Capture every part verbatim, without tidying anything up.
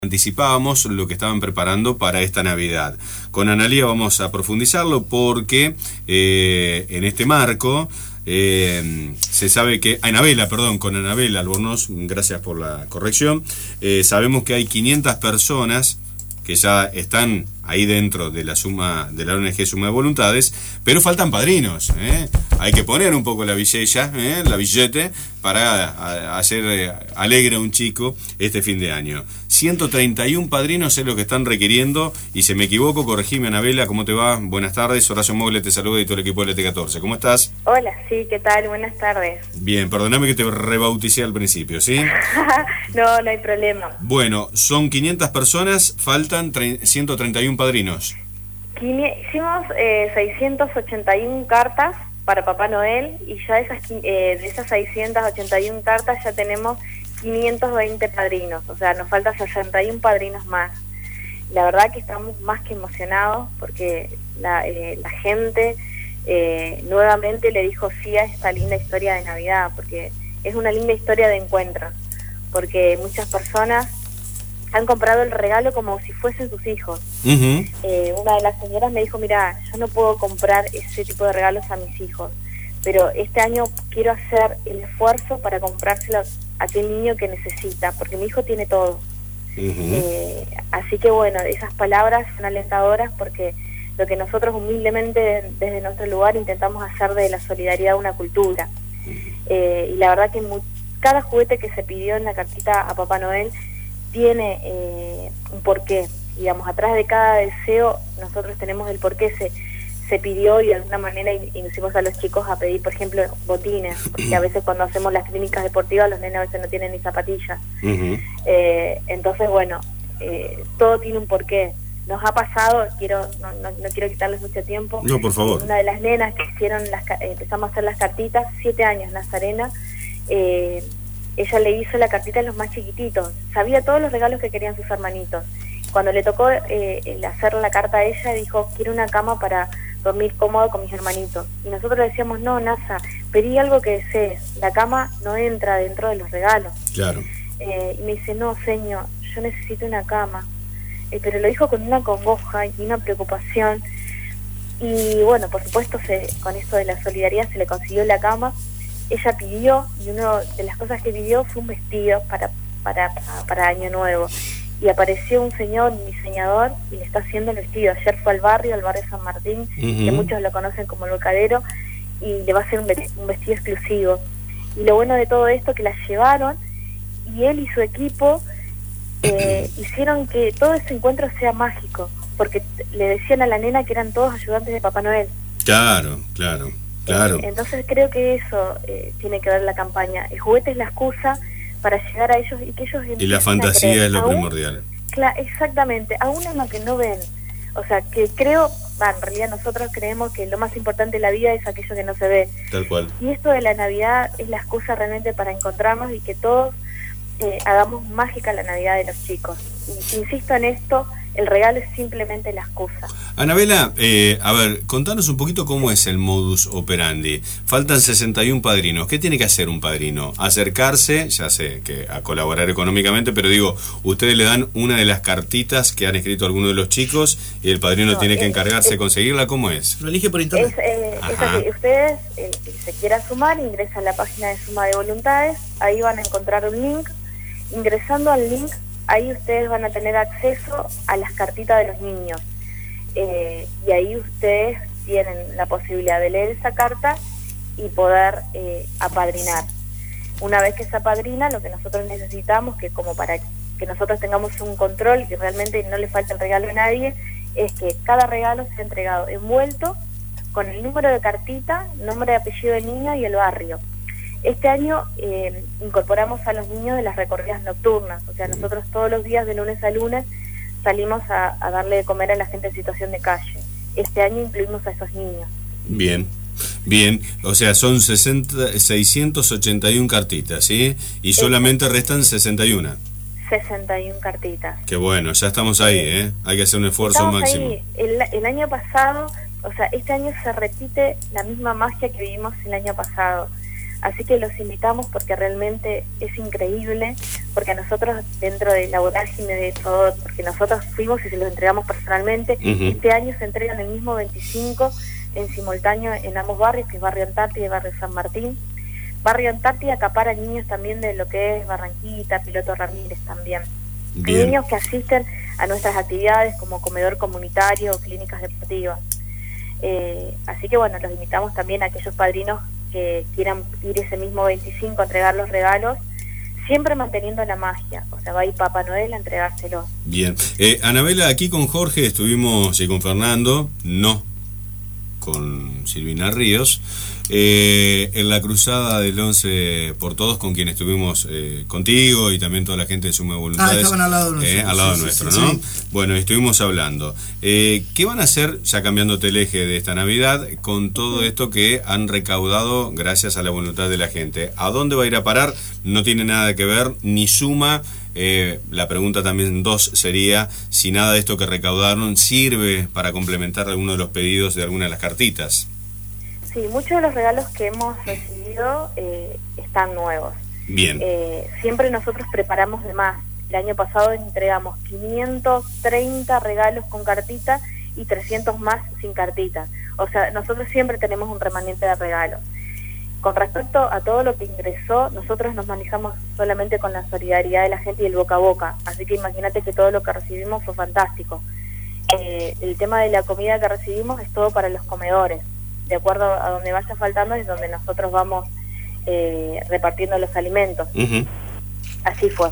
Anticipábamos lo que estaban preparando para esta Navidad. Con Analía vamos a profundizarlo porque eh, en este marco eh, se sabe que... Anabela, perdón, con Anabela Albornoz, gracias por la corrección. Eh, sabemos que hay quinientas personas que ya están ahí dentro de la suma de la O N G Suma de Voluntades, pero faltan padrinos, ¿eh? Hay que poner un poco la billetilla, ¿eh? la billete, para a, hacer eh, alegre a un chico este fin de año. ciento treinta y uno padrinos es lo que están requiriendo, y si me equivoco, corregime, Anabela, ¿cómo te va? Buenas tardes, Horacio Mogle te saluda y todo el equipo del L T catorce. ¿Cómo estás? Hola, sí, ¿qué tal? Buenas tardes. Bien, perdóname que te rebauticé al principio, ¿sí? No, no hay problema. Bueno, son quinientas personas, faltan ciento treinta y uno padrinos. Hicimos eh, seiscientas ochenta y una cartas para Papá Noel, y ya esas, eh, de esas seiscientas ochenta y una cartas ya tenemos quinientos veinte padrinos, o sea, nos faltan sesenta y uno padrinos más. La verdad que estamos más que emocionados porque la, eh, la gente eh, nuevamente le dijo sí a esta linda historia de Navidad, porque es una linda historia de encuentro, porque muchas personas han comprado el regalo como si fuesen sus hijos. Uh-huh. eh, una de las señoras me dijo, mira, yo no puedo comprar ese tipo de regalos a mis hijos, pero este año quiero hacer el esfuerzo para comprárselo a aquel niño que necesita, porque mi hijo tiene todo. Uh-huh. eh, así que bueno, esas palabras son alentadoras, porque lo que nosotros humildemente desde nuestro lugar intentamos hacer de la solidaridad una cultura. Uh-huh. eh, y la verdad que mu- cada juguete que se pidió en la cartita a Papá Noel tiene eh, un porqué, digamos, atrás de cada deseo nosotros tenemos el porqué se, se pidió, y de alguna manera inducimos a los chicos a pedir, por ejemplo, botines, porque a veces cuando hacemos las clínicas deportivas los nenes a veces no tienen ni zapatillas. Uh-huh. eh, entonces bueno, eh, todo tiene un porqué. Nos ha pasado, quiero no, no, no quiero quitarles mucho tiempo, no, por favor. Una de las nenas que hicieron las, eh, empezamos a hacer las cartitas, siete años, Nazarena, eh, ella le hizo la cartita a los más chiquititos, sabía todos los regalos que querían sus hermanitos. Cuando le tocó eh, el hacer la carta a ella, dijo, quiero una cama para dormir cómodo con mis hermanitos. Y nosotros le decíamos, no, Nasa, pedí algo que desees, la cama no entra dentro de los regalos. Claro. Eh, y me dice, no, señor, yo necesito una cama. Eh, pero lo dijo con una congoja y una preocupación. Y bueno, por supuesto, se, con esto de la solidaridad se le consiguió la cama. Ella pidió, y una de las cosas que pidió fue un vestido para, para, para Año Nuevo. Y apareció un señor, un diseñador, y le está haciendo el vestido. Ayer fue al barrio, al barrio San Martín, uh-huh. que muchos lo conocen como el Volcadero, y le va a hacer un vestido, un vestido exclusivo. Y lo bueno de todo esto, que la llevaron, y él y su equipo eh, hicieron que todo ese encuentro sea mágico, porque le decían a la nena que eran todos ayudantes de Papá Noel. Claro, claro. Claro. Eh, entonces creo que eso eh, tiene que ver la campaña. El juguete es la excusa para llegar a ellos y que ellos... Y la fantasía es lo aún, primordial. Cla- exactamente, aún en lo que no ven. O sea, que creo, bah, en realidad nosotros creemos que lo más importante de la vida es aquello que no se ve. Tal cual. Y esto de la Navidad es la excusa realmente para encontrarnos y que todos eh, hagamos mágica la Navidad de los chicos. Y, insisto en esto, el regalo es simplemente la excusa. Anabela, eh, a ver, contanos un poquito cómo es el modus operandi. Faltan sesenta y uno padrinos. ¿Qué tiene que hacer un padrino? Acercarse, ya sé que a colaborar económicamente, pero digo, ustedes le dan una de las cartitas que han escrito algunos de los chicos y el padrino no, tiene que encargarse es, de conseguirla. ¿Cómo es? Lo elige por internet. Es, eh, es así. Ustedes, eh, si se quiera sumar, ingresan a la página de Suma de Voluntades, ahí van a encontrar un link. Ingresando al link, ahí ustedes van a tener acceso a las cartitas de los niños. Eh, y ahí ustedes tienen la posibilidad de leer esa carta y poder eh, apadrinar. Una vez que se apadrina, lo que nosotros necesitamos, que como para que nosotros tengamos un control, que realmente no le falte el regalo a nadie, es que cada regalo sea entregado envuelto con el número de cartita, nombre y apellido del niño y el barrio. Este año eh, incorporamos a los niños de las recorridas nocturnas, o sea, nosotros todos los días de lunes a lunes salimos a, a darle de comer a la gente en situación de calle. Este año incluimos a esos niños. Bien, bien, o sea, son sesenta, seiscientas ochenta y una cartitas, ¿sí? Y solamente restan sesenta y uno. sesenta y una cartitas. Qué bueno, ya estamos ahí, ¿eh? Hay que hacer un esfuerzo estamos máximo. Ahí. El, el año pasado, o sea, este año se repite la misma magia que vivimos el año pasado. Así que los invitamos porque realmente es increíble, porque nosotros dentro de la vorágine de todo, porque nosotros fuimos y se los entregamos personalmente, uh-huh. Este año se entregan el mismo veinticinco en simultáneo en ambos barrios, que es Barrio Antártida y Barrio San Martín. Barrio Antártida acapara niños también de lo que es Barranquita, Piloto Ramírez también. Bien. Niños que asisten a nuestras actividades como comedor comunitario o clínicas deportivas. Eh, así que bueno, los invitamos también a aquellos padrinos que quieran ir ese mismo veinticinco a entregar los regalos, siempre manteniendo la magia, o sea, va a ir Papá Noel a entregárselos. Bien, eh, Anabela, aquí con Jorge estuvimos y con Fernando, no con Silvina Ríos, eh, en la cruzada del once por todos, con quien estuvimos eh, contigo y también toda la gente de Suma de Voluntades. Ah, estaban al lado nuestro. Eh, al lado sí, nuestro, sí, ¿no? Sí. Bueno, estuvimos hablando. Eh, ¿Qué van a hacer, ya cambiándote el eje de esta Navidad, con todo esto que han recaudado gracias a la voluntad de la gente? ¿A dónde va a ir a parar? No tiene nada que ver, ni suma. Eh, la pregunta también dos sería si nada de esto que recaudaron sirve para complementar alguno de los pedidos de alguna de las cartitas. Sí, muchos de los regalos que hemos recibido eh, están nuevos. Bien. Eh, siempre nosotros preparamos de más. El año pasado entregamos quinientos treinta regalos con cartita y trescientos más sin cartita. O sea, nosotros siempre tenemos un remanente de regalos. Con respecto a todo lo que ingresó, nosotros nos manejamos solamente con la solidaridad de la gente y el boca a boca. Así que imagínate que todo lo que recibimos fue fantástico. Eh, el tema de la comida que recibimos es todo para los comedores. De acuerdo a donde vaya faltando es donde nosotros vamos eh, repartiendo los alimentos. Uh-huh. Así fue.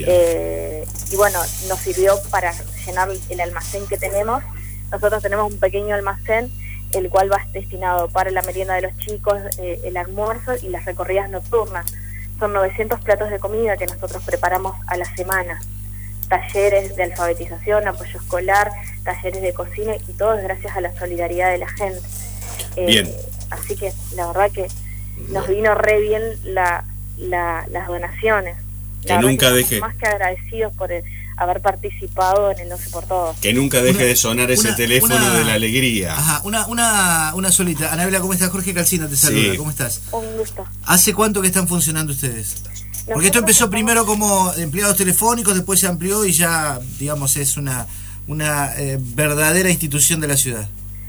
Eh, y bueno, nos sirvió para llenar el almacén que tenemos. Nosotros tenemos un pequeño almacén, el cual va destinado para la merienda de los chicos, eh, el almuerzo y las recorridas nocturnas. Son novecientos platos de comida que nosotros preparamos a la semana. Talleres de alfabetización, apoyo escolar, talleres de cocina y todo es gracias a la solidaridad de la gente. Eh, bien. Así que la verdad que nos vino re bien la, la, las donaciones. Que la nunca que deje. Más que agradecidos por el, haber participado en el once por todos. Que nunca deje una, de sonar ese una, teléfono una, de la alegría. Ajá, una, una, una solita. Anabela, ¿cómo estás? Jorge Calcina te saluda. Sí. ¿Cómo estás? Un gusto. ¿Hace cuánto que están funcionando ustedes? Porque Nosotros esto empezó estamos... primero como empleados telefónicos, después se amplió y ya, digamos, es una, una eh, verdadera institución de la ciudad.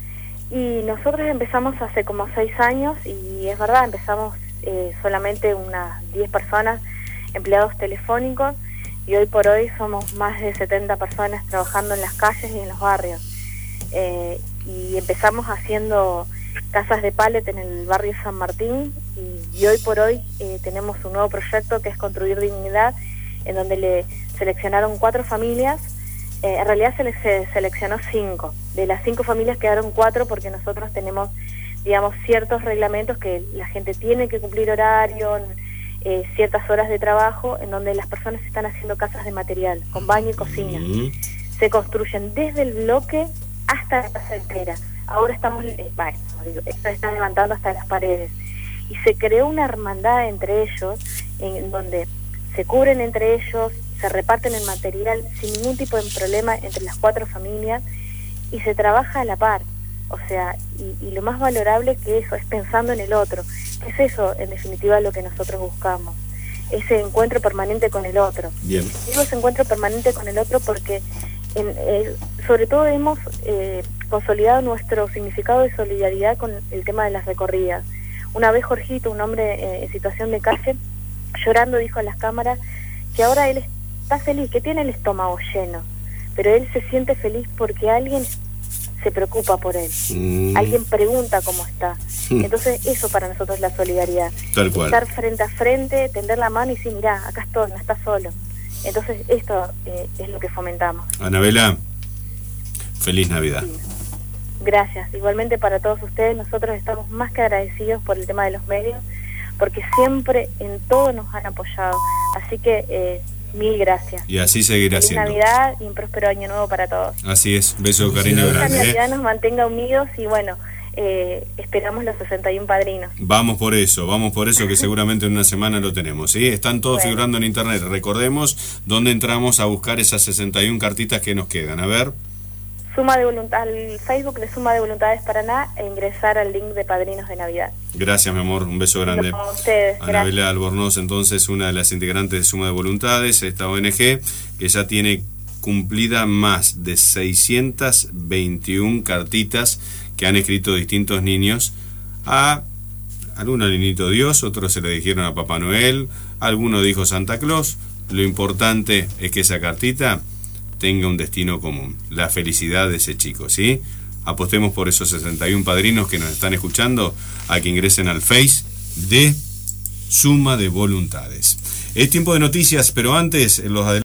Y nosotros empezamos hace como seis años y es verdad, empezamos eh, solamente unas diez personas, empleados telefónicos, y hoy por hoy somos más de setenta personas trabajando en las calles y en los barrios. Eh, y empezamos haciendo casas de pallet en el barrio San Martín y, y hoy por hoy eh, tenemos un nuevo proyecto que es Construir Dignidad, en donde le seleccionaron cuatro familias. Eh, en realidad se les se seleccionó cinco. De las cinco familias quedaron cuatro porque nosotros tenemos, digamos, ciertos reglamentos que la gente tiene que cumplir horario, eh, ciertas horas de trabajo, en donde las personas están haciendo casas de material, con baño y cocina. Mm. Se construyen desde el bloque hasta la casa entera. Ahora estamos, eh, bueno, digo, esto está levantando hasta las paredes. Y se creó una hermandad entre ellos, en donde se cubren entre ellos, se reparten el material sin ningún tipo de problema entre las cuatro familias y se trabaja a la par. O sea, y, y lo más valorable que eso es pensando en el otro. ¿Qué es eso, en definitiva, lo que nosotros buscamos? Ese encuentro permanente con el otro. Bien. Digo ese encuentro permanente con el otro porque en, eh, sobre todo hemos eh, consolidado nuestro significado de solidaridad con el tema de las recorridas. Una vez Jorgito, un hombre eh, en situación de calle, llorando dijo a las cámaras que ahora él está feliz, que tiene el estómago lleno, pero él se siente feliz porque alguien se preocupa por él, mm. alguien pregunta cómo está. Mm. Entonces eso para nosotros es la solidaridad. Tal cual. Estar frente a frente, tender la mano y decir, mirá, acá estoy, no estás solo. Entonces esto eh, es lo que fomentamos. Anabela, feliz Navidad. Sí. Gracias, igualmente para todos ustedes. Nosotros estamos más que agradecidos por el tema de los medios, porque siempre en todo nos han apoyado, así que eh, mil gracias. Y así seguirá Feliz siendo. Navidad y un próspero año nuevo para todos. Así es, beso, cariño que grande. Que Navidad ¿eh? nos mantenga unidos y bueno, eh, esperamos los sesenta y uno padrinos. Vamos por eso, vamos por eso que seguramente en una semana lo tenemos, ¿sí? Están todos bueno. figurando en internet. Recordemos dónde entramos a buscar esas sesenta y una cartitas que nos quedan. A ver. Suma de Voluntad, al Facebook de Suma de Voluntades Paraná e ingresar al link de Padrinos de Navidad. Gracias, mi amor, un beso grande. No, a ustedes, Anabela Albornoz, entonces, una de las integrantes de Suma de Voluntades, esta O N G, que ya tiene cumplida más de seiscientas veintiuna cartitas que han escrito distintos niños a algunos al Niñito Dios, otros se le dijeron a Papá Noel, alguno dijo Santa Claus. Lo importante es que esa cartita tenga un destino común, la felicidad de ese chico, ¿sí? Apostemos por esos sesenta y uno padrinos que nos están escuchando a que ingresen al Face de Suma de Voluntades. Es tiempo de noticias, pero antes los adelantos.